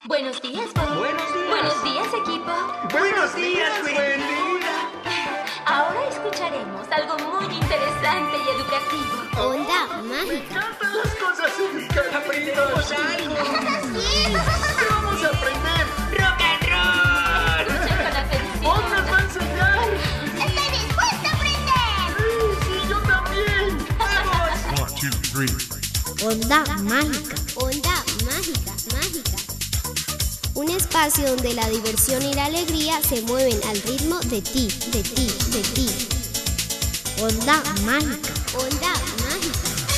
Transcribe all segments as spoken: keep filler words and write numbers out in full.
Buenos días, Bob. Buenos días. Buenos días, equipo. Buenos días, Wendy. Ahora escucharemos algo muy interesante y educativo. Onda Me mágica. encantan las cosas educativas. Aprendemos algo. ¿Qué vamos a aprender? ¡Rock and roll! Escuchen con atención. ¡Bob nos va a enseñar! ¡Estoy dispuesta a aprender! Sí, sí, yo también. ¡Vamos! One, two, three. Onda mágica. Onda mágica, mágica. Un espacio donde la diversión y la alegría se mueven al ritmo de ti, de ti, de ti. Onda mágica. Onda mágica.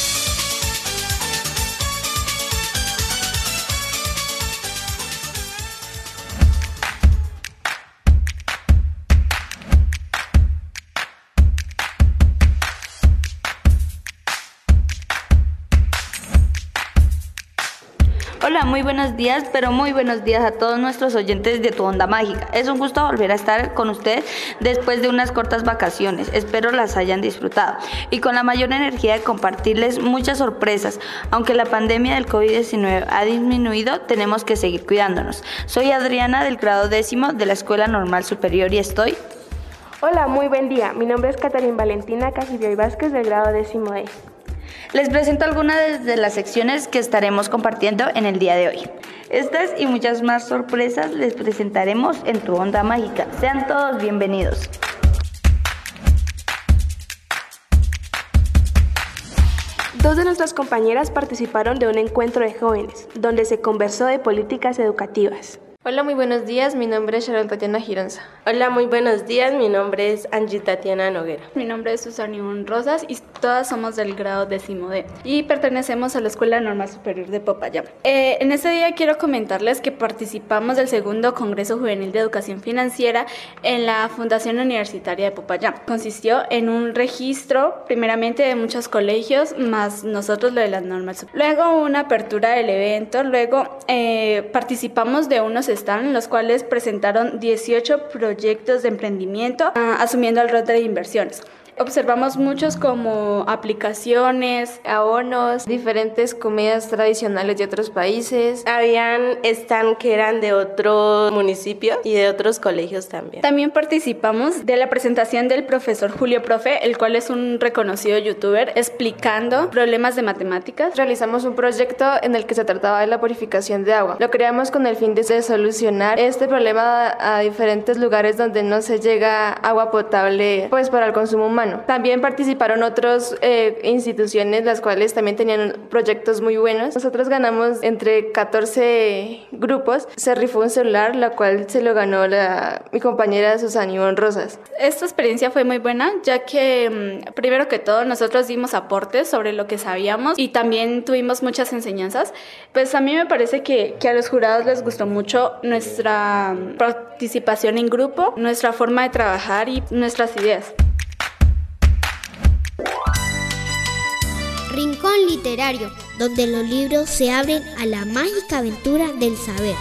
Hola, muy buenos días, pero muy buenos días a todos nuestros oyentes de Tu Onda Mágica. Es un gusto volver a estar con ustedes después de unas cortas vacaciones. Espero las hayan disfrutado y con la mayor energía de compartirles muchas sorpresas. Aunque la pandemia del COVID diecinueve ha disminuido, tenemos que seguir cuidándonos. Soy Adriana del grado décimo de la Escuela Normal Superior y estoy... Hola, muy buen día. Mi nombre es Catalina Valentina Cajirio y Vázquez del grado décimo E. Les presento algunas de las secciones que estaremos compartiendo en el día de hoy. Estas y muchas más sorpresas les presentaremos en Tu Onda Mágica. Sean todos bienvenidos. Dos de nuestras compañeras participaron de un encuentro de jóvenes, donde se conversó de políticas educativas. Hola, muy buenos días. Mi nombre es Sharon Tatiana Gironza. Hola, muy buenos días. Mi nombre es Angie Tatiana Noguera. Mi nombre es Susana Ivonne Rosas y todas somos del grado décimo D y pertenecemos a la Escuela Normal Superior de Popayán. Eh, en este día quiero comentarles que participamos del segundo Congreso Juvenil de Educación Financiera en la Fundación Universitaria de Popayán. Consistió en un registro, primeramente de muchos colegios, más nosotros lo de las normas. Luego una apertura del evento, luego eh, participamos de unos stands en los cuales presentaron dieciocho proyectos de emprendimiento, uh, asumiendo el rol de inversiones. Observamos muchos como aplicaciones, abonos, diferentes comidas tradicionales de otros países. Habían stand que eran de otros municipios y de otros colegios también. También participamos de la presentación del profesor Julio Profe, el cual es un reconocido youtuber, explicando problemas de matemáticas. Realizamos un proyecto en el que se trataba de la purificación de agua. Lo creamos con el fin de solucionar este problema a diferentes lugares donde no se llega agua potable pues para el consumo humano. También participaron otras eh, instituciones, las cuales también tenían proyectos muy buenos. Nosotros ganamos entre catorce grupos. Se rifó un celular, la cual se lo ganó la, mi compañera Susana Ivonne Rosas. Esta experiencia fue muy buena, ya que mmm, primero que todo nosotros dimos aportes sobre lo que sabíamos y también tuvimos muchas enseñanzas. Pues a mí me parece que, que a los jurados les gustó mucho nuestra participación en grupo, nuestra forma de trabajar y nuestras ideas. Rincón literario, donde los libros se abren a la mágica aventura del saber.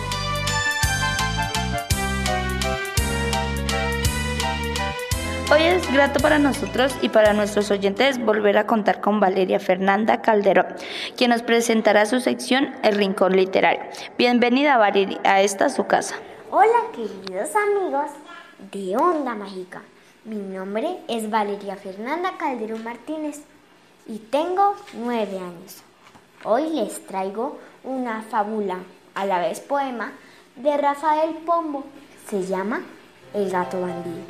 Hoy es grato para nosotros y para nuestros oyentes volver a contar con Valeria Fernanda Calderón, quien nos presentará su sección El Rincón Literario. Bienvenida, Valeria, a esta su casa. Hola, queridos amigos de Onda Mágica. Mi nombre es Valeria Fernanda Calderón Martínez y tengo nueve años. Hoy les traigo una fábula, a la vez poema, de Rafael Pombo. Se llama El gato bandido.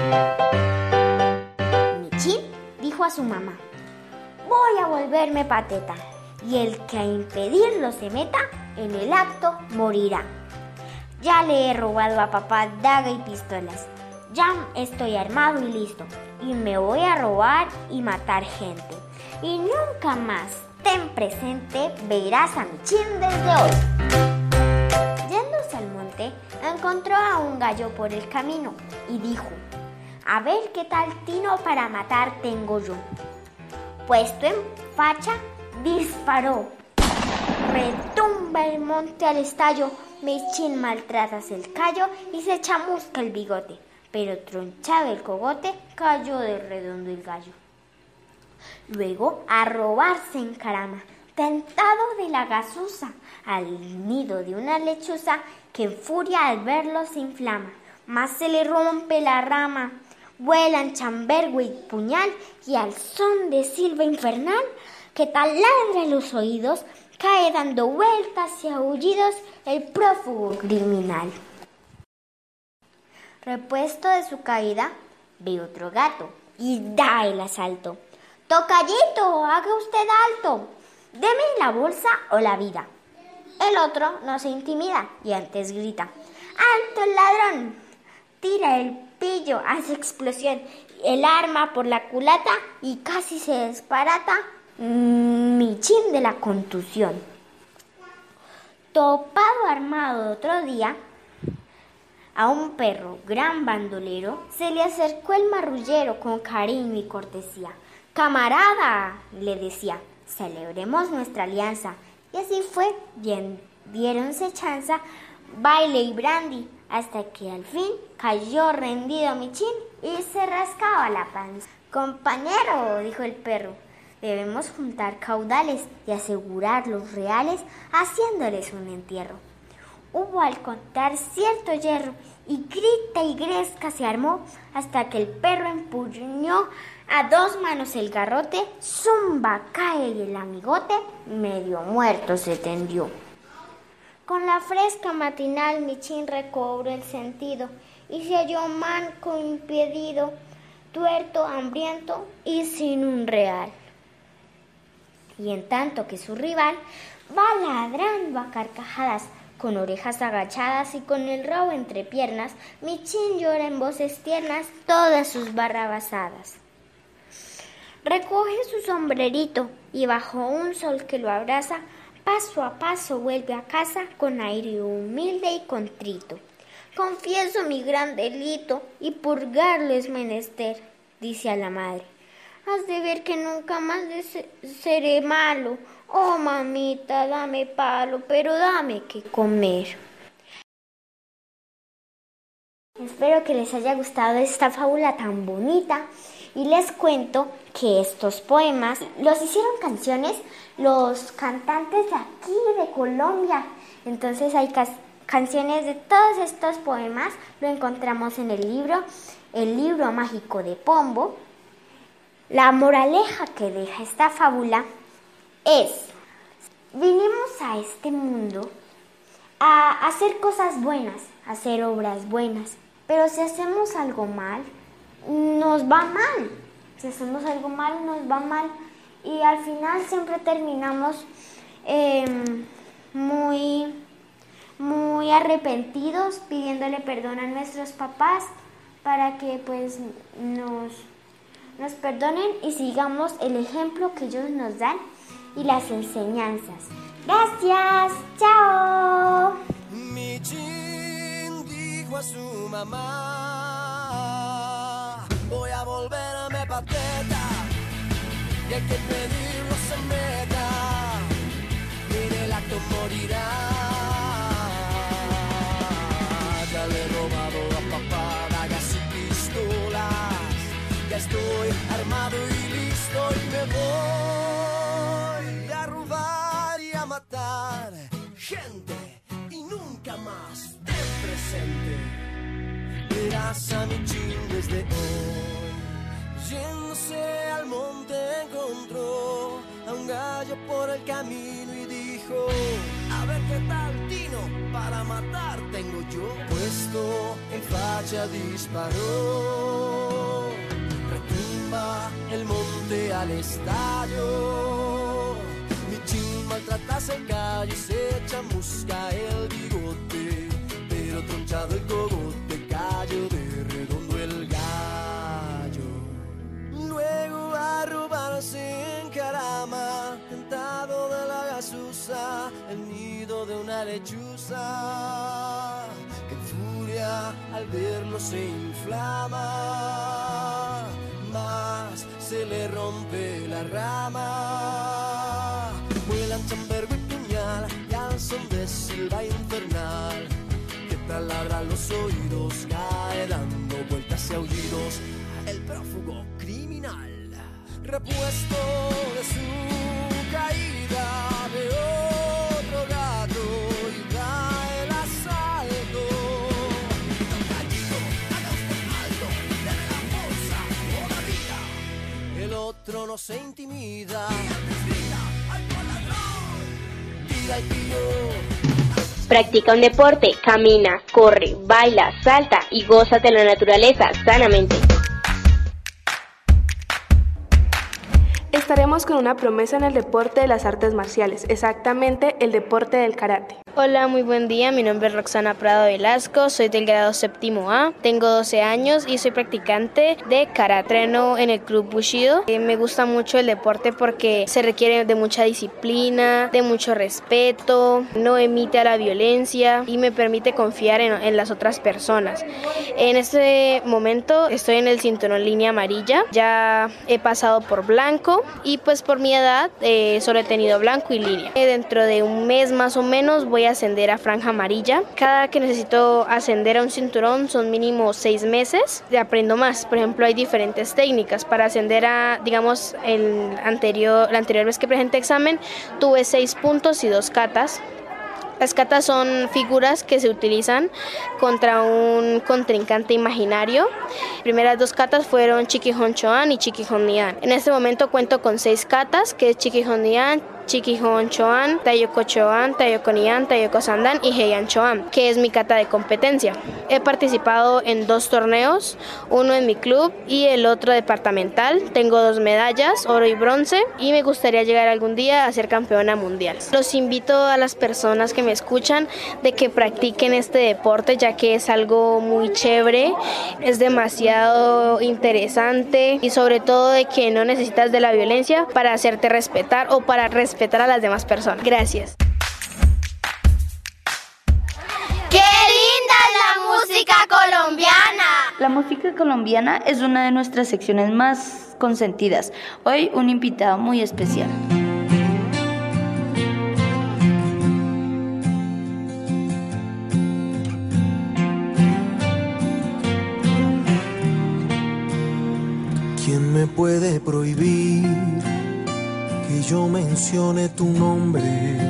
Michín dijo a su mamá: voy a volverme pateta, y el que a impedirlo se meta, en el acto morirá. Ya le he robado a papá daga y pistolas, ya estoy armado y listo, y me voy a robar y matar gente. Y nunca más ten presente, verás a Michín desde hoy. Yéndose al monte, encontró a un gallo por el camino y dijo: a ver qué tal tino para matar tengo yo. Puesto en facha, disparó. Retumba el monte al estallo, Michín maltratas el callo y se chamusca el bigote, pero tronchado el cogote, cayó de redondo el gallo. Luego a robar se encarama, tentado de la gazuza, al nido de una lechuza que en furia al verlo se inflama. Mas se le rompe la rama, vuelan chambergo y puñal, y al son de silba infernal que taladra los oídos, cae dando vueltas y aullidos el prófugo criminal. Repuesto de su caída, ve otro gato y da el asalto. Tocallito, haga usted alto, deme la bolsa o la vida. El otro no se intimida y antes grita: ¡alto el ladrón! Tira el pillo, hace explosión, el arma por la culata y casi se desbarata Michín de la contusión. Topado armado otro día, a un perro gran bandolero se le acercó el marrullero con cariño y cortesía. ¡Camarada!, le decía, celebremos nuestra alianza. Y así fue, bien, diéronse chanza, baile y brandy, hasta que al fin cayó rendido Michín y se rascaba la panza. Compañero, dijo el perro, debemos juntar caudales y asegurar los reales haciéndoles un entierro. Hubo al contar cierto hierro y grita y gresca se armó hasta que el perro empuñó a dos manos el garrote, zumba cae y el amigote medio muerto se tendió. Con la fresca matinal Michín recobró el sentido y se halló manco, impedido, tuerto, hambriento y sin un real. Y en tanto que su rival va ladrando a carcajadas, con orejas agachadas y con el rabo entre piernas, Michín llora en voces tiernas todas sus barrabasadas. Recoge su sombrerito y bajo un sol que lo abraza, paso a paso vuelve a casa con aire humilde y contrito. Confieso mi gran delito y purgarlo es menester, dice a la madre. Has de ver que nunca más de seré malo. Oh, mamita, dame palo, pero dame que comer. Espero que les haya gustado esta fábula tan bonita y les cuento que estos poemas los hicieron canciones los cantantes de aquí, de Colombia. Entonces hay ca- canciones de todos estos poemas, lo encontramos en el libro, el libro mágico de Pombo. La moraleja que deja esta fábula es: vinimos a este mundo a hacer cosas buenas, a hacer obras buenas, pero si hacemos algo mal, nos va mal. Si hacemos algo mal, nos va mal. Y al final siempre terminamos eh, muy, muy arrepentidos, pidiéndole perdón a nuestros papás para que pues nos... nos perdonen y sigamos el ejemplo que ellos nos dan y las enseñanzas. Gracias, chao. Michín dijo a su mamá: voy a volverme pateta y el que pedirlo se meta, en el acto morirá. Ya le he robado a papá dagas y pistolas, ya estoy armado y listo y me voy a robar y a matar gente y nunca más ten presente. Verás a Michín desde hoy, yéndose al monte encontró a un gallo por el camino y dijo: a ver qué tal tino, para matar tengo yo. Puesto en facha disparó, retumba el monte al estadio. Michín maltratase el gallo y se echa musca el bigote, pero tronchado el cogote cayó de redondo el gallo. Luego a robar se encarama, tentado de la gazuza, el nido de una lechuza, que en furia al verlo se inflama, mas se le rompe la rama. Vuelan chambergo y puñal y al son de silba infernal, que taladra los oídos, cae dando vueltas y aullidos el prófugo criminal. Repuesto de su caída, no se intimida. Tira y tiro. Practica un deporte, camina, corre, baila, salta y goza de la naturaleza sanamente. Estaremos con una promesa en el deporte de las artes marciales, exactamente el deporte del karate. Hola, muy buen día, mi nombre es Roxana Prado Velasco, soy del grado séptimo A, tengo doce años y soy practicante de karate. Entreno en el club Bushido. Eh, me gusta mucho el deporte porque se requiere de mucha disciplina, de mucho respeto, no emite a la violencia y me permite confiar en, en las otras personas. En este momento estoy en el cinturón línea amarilla, ya he pasado por blanco y pues por mi edad eh, solo he tenido blanco y línea. Eh, dentro de un mes más o menos voy a ascender a franja amarilla. Cada que necesito ascender a un cinturón son mínimo seis meses. Aprendo más. Por ejemplo, hay diferentes técnicas para ascender a, digamos, el anterior, la anterior vez que presenté examen tuve seis puntos y dos katas. Las katas son figuras que se utilizan contra un contrincante imaginario. Las primeras dos katas fueron Chikihon Choan y Chikihon Nian. En este momento cuento con seis katas, que es Chikihon Nian, Chikihon Choan, Taiyoko Choan, Taiyoko Nian, Taiyoko Sandan y Heian Choan, que es mi kata de competencia. He participado en dos torneos, uno en mi club y el otro departamental. Tengo dos medallas, oro y bronce, y me gustaría llegar algún día a ser campeona mundial. Los invito a las personas que me escuchan de que practiquen este deporte, ya que es algo muy chévere, es demasiado interesante y sobre todo de que no necesitas de la violencia para hacerte respetar o para respetar respetar a las demás personas. Gracias. ¡Qué linda es la música colombiana! La música colombiana es una de nuestras secciones más consentidas. Hoy un invitado muy especial. ¿Quién me puede prohibir que yo mencione tu nombre?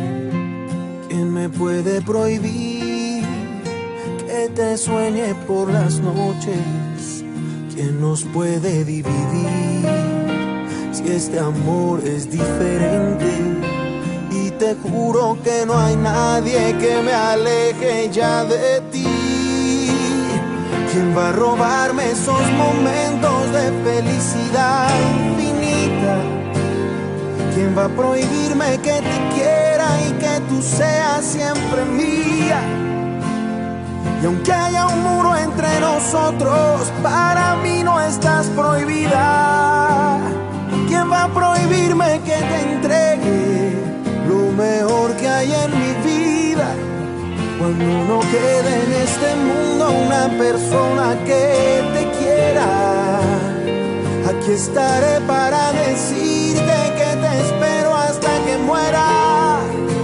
¿Quién me puede prohibir que te sueñe por las noches? ¿Quién nos puede dividir si este amor es diferente? Y te juro que no hay nadie que me aleje ya de ti. ¿Quién va a robarme esos momentos de felicidad infinita? ¿Quién va a prohibirme que te quiera y que tú seas siempre mía? Y aunque haya un muro entre nosotros, para mí no estás prohibida. ¿Quién va a prohibirme que te entregue lo mejor que hay en mi vida? Cuando no quede en este mundo una persona que te quiera, aquí estaré para decirte que te espero hasta que muera.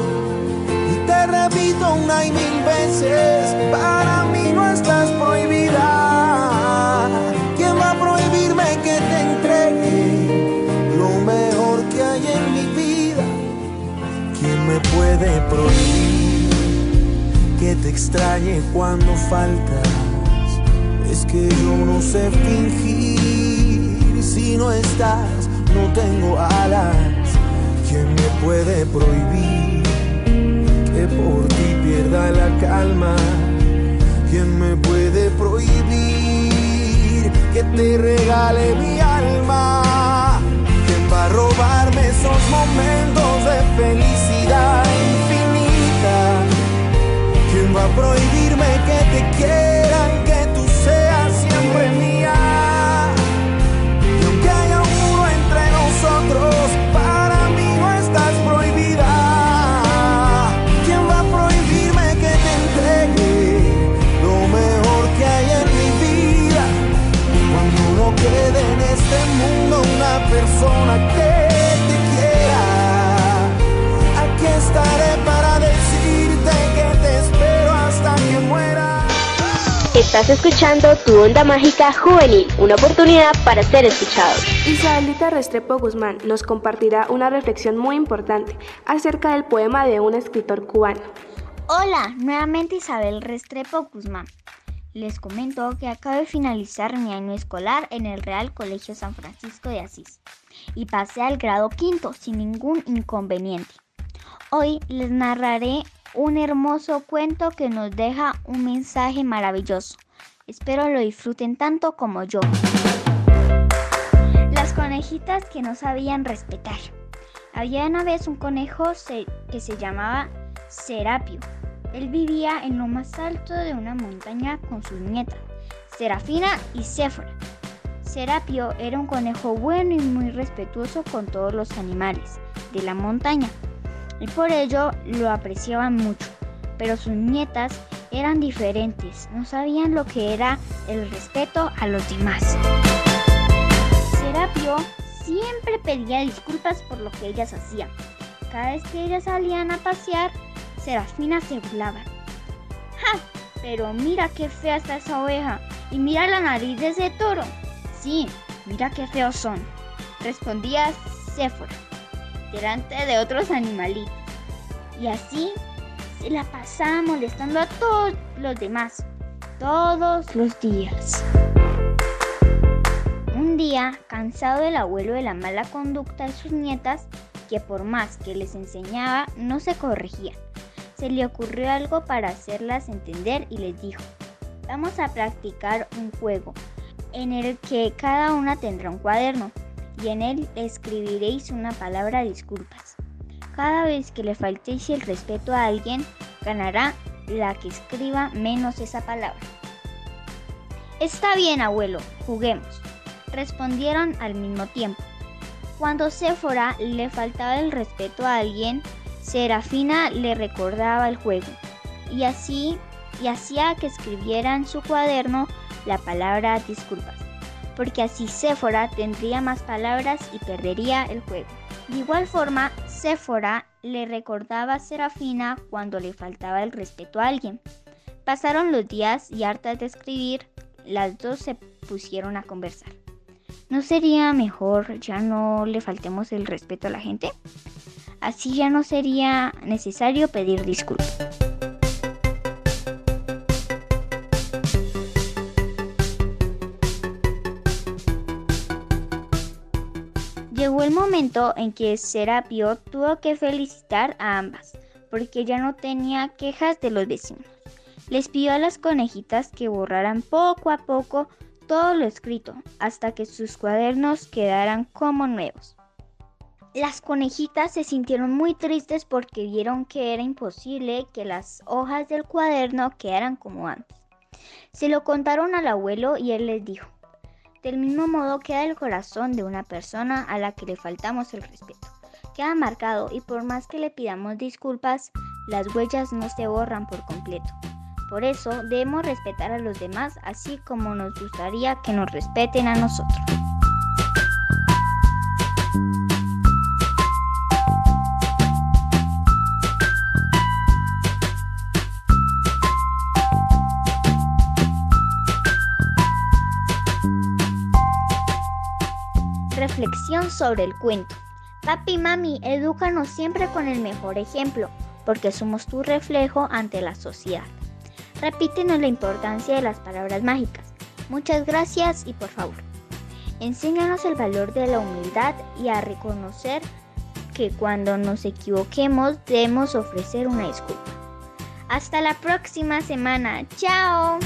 Y te repito una y mil veces, para mí no estás prohibida. ¿Quién va a prohibirme que te entregue lo mejor que hay en mi vida? ¿Quién me puede prohibir que te extrañe cuando faltas? Es que yo no sé fingir, si no estás no tengo alas. ¿Quién me puede prohibir que por ti pierda la calma? ¿Quién me puede prohibir que te regale mi alma? ¿Quién va a robarme esos momentos de felicidad infinita? ¿Quién va a prohibirme que te quieran, que tú seas siempre mía? Y aunque haya un muro entre nosotros, para mí no estás prohibida. ¿Quién va a prohibirme que te entregue lo mejor que hay en mi vida? Cuando no quede en este mundo una persona que te quiera, aquí estaré para decirte que te espero hasta que muera. Estás escuchando Tu Onda Mágica Juvenil, una oportunidad para ser escuchados. Isabelita Restrepo Guzmán nos compartirá una reflexión muy importante acerca del poema de un escritor cubano. Hola, nuevamente Isabel Restrepo Guzmán. Les comento que acabo de finalizar mi año escolar en el Real Colegio San Francisco de Asís y pasé al grado quinto sin ningún inconveniente. Hoy les narraré un hermoso cuento que nos deja un mensaje maravilloso. Espero lo disfruten tanto como yo. Las conejitas que no sabían respetar. Había una vez un conejo que se llamaba Serapio. Él vivía en lo más alto de una montaña con sus nietas, Serafina y Séfora. Serapio era un conejo bueno y muy respetuoso con todos los animales de la montaña, y por ello lo apreciaban mucho. Pero sus nietas eran diferentes, no sabían lo que era el respeto a los demás. Serapio siempre pedía disculpas por lo que ellas hacían. Cada vez que ellas salían a pasear, Serafina se burlaba. ¡Ja! Pero mira qué fea está esa oveja, y mira la nariz de ese toro. Sí, mira qué feos son, respondía Séfora, delante de otros animalitos. Y así se la pasaba molestando a todos los demás, todos los días. Un día, cansado del abuelo de la mala conducta de sus nietas, que por más que les enseñaba no se corregían, se le ocurrió algo para hacerlas entender y les dijo: vamos a practicar un juego en el que cada una tendrá un cuaderno y en él escribiréis una palabra de disculpas. Cada vez que le faltéis el respeto a alguien, ganará la que escriba menos esa palabra. Está bien, abuelo, juguemos, respondieron al mismo tiempo. Cuando Séfora le faltaba el respeto a alguien, Serafina le recordaba el juego y así y hacía que escribiera en su cuaderno la palabra disculpas, porque así Séfora tendría más palabras y perdería el juego. De igual forma, Séfora le recordaba a Serafina cuando le faltaba el respeto a alguien. Pasaron los días y hartas de escribir, las dos se pusieron a conversar. ¿No sería mejor ya no le faltemos el respeto a la gente? Así ya no sería necesario pedir disculpas. Llegó el momento en que Serapio tuvo que felicitar a ambas, porque ya no tenía quejas de los vecinos. Les pidió a las conejitas que borraran poco a poco todo lo escrito, hasta que sus cuadernos quedaran como nuevos. Las conejitas se sintieron muy tristes porque vieron que era imposible que las hojas del cuaderno quedaran como antes. Se lo contaron al abuelo y él les dijo: del mismo modo queda el corazón de una persona a la que le faltamos el respeto. Queda marcado y por más que le pidamos disculpas, las huellas no se borran por completo. Por eso debemos respetar a los demás así como nos gustaría que nos respeten a nosotros. Reflexión sobre el cuento. Papi y mami, edúcanos siempre con el mejor ejemplo, porque somos tu reflejo ante la sociedad. Repítenos la importancia de las palabras mágicas. Muchas gracias y por favor, enséñanos el valor de la humildad y a reconocer que cuando nos equivoquemos debemos ofrecer una disculpa. Hasta la próxima semana. ¡Chao!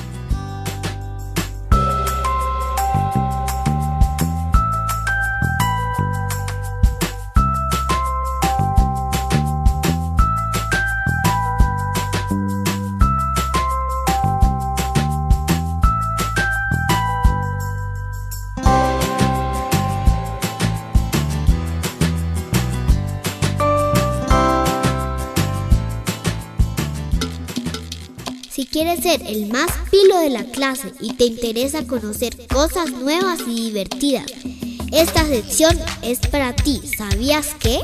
Si quieres ser el más pilo de la clase y te interesa conocer cosas nuevas y divertidas, esta sección es para ti. ¿Sabías qué?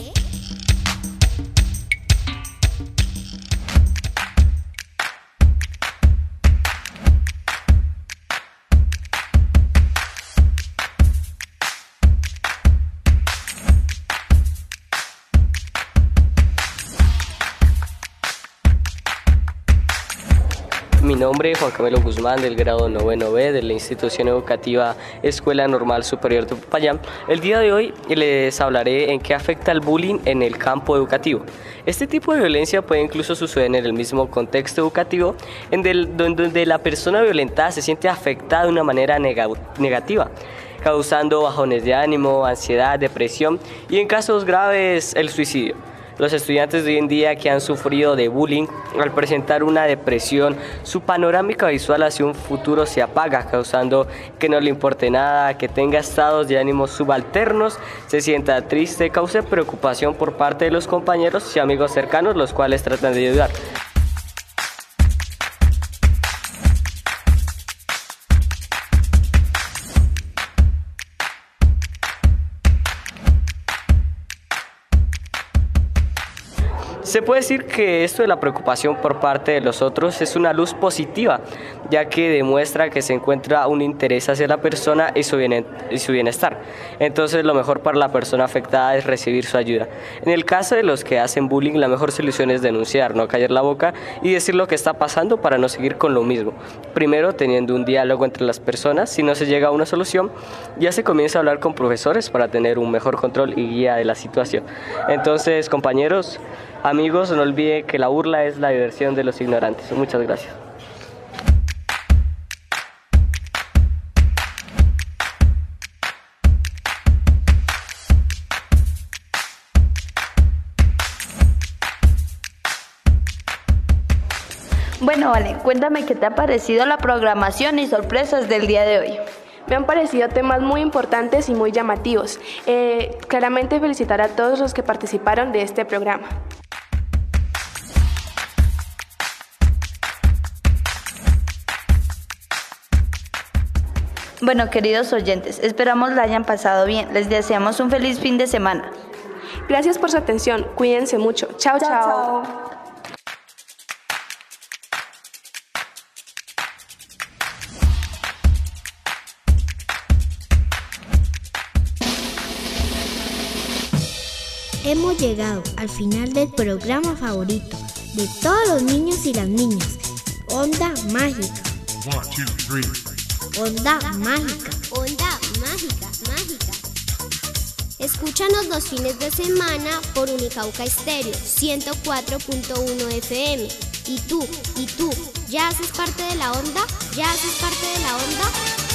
Mi nombre es Juan Camilo Guzmán, del grado noveno B de la institución educativa Escuela Normal Superior de Popayán. El día de hoy les hablaré en qué afecta el bullying en el campo educativo. Este tipo de violencia puede incluso suceder en el mismo contexto educativo, en el, donde la persona violentada se siente afectada de una manera neg- negativa, causando bajones de ánimo, ansiedad, depresión y en casos graves el suicidio. Los estudiantes de hoy en día que han sufrido de bullying, al presentar una depresión, su panorámica visual hacia un futuro se apaga, causando que no le importe nada, que tenga estados de ánimo subalternos, se sienta triste, cause preocupación por parte de los compañeros y amigos cercanos, los cuales tratan de ayudar. Se puede decir que esto de la preocupación por parte de los otros es una luz positiva, ya que demuestra que se encuentra un interés hacia la persona y su, bien, y su bienestar. Entonces lo mejor para la persona afectada es recibir su ayuda. En el caso de los que hacen bullying, la mejor solución es denunciar, no callar la boca y decir lo que está pasando para no seguir con lo mismo. Primero, teniendo un diálogo entre las personas. Si no se llega a una solución, ya se comienza a hablar con profesores para tener un mejor control y guía de la situación. Entonces, compañeros, amigos, no olviden que la burla es la diversión de los ignorantes. Muchas gracias. Bueno, Vale, cuéntame qué te ha parecido la programación y sorpresas del día de hoy. Me han parecido temas muy importantes y muy llamativos. Eh, claramente felicitar a todos los que participaron de este programa. Bueno, queridos oyentes, esperamos la hayan pasado bien. Les deseamos un feliz fin de semana. Gracias por su atención. Cuídense mucho. Chao, chao. chao. Hemos llegado al final del programa favorito de todos los niños y las niñas. Onda Mágica. One, two, three. Onda Mágica. Onda Mágica, Mágica. Escúchanos los fines de semana por Unicauca Estéreo ciento cuatro punto uno F M. ¿Y tú? ¿Y tú? ¿Ya haces parte de la onda? ¿Ya haces parte de la onda?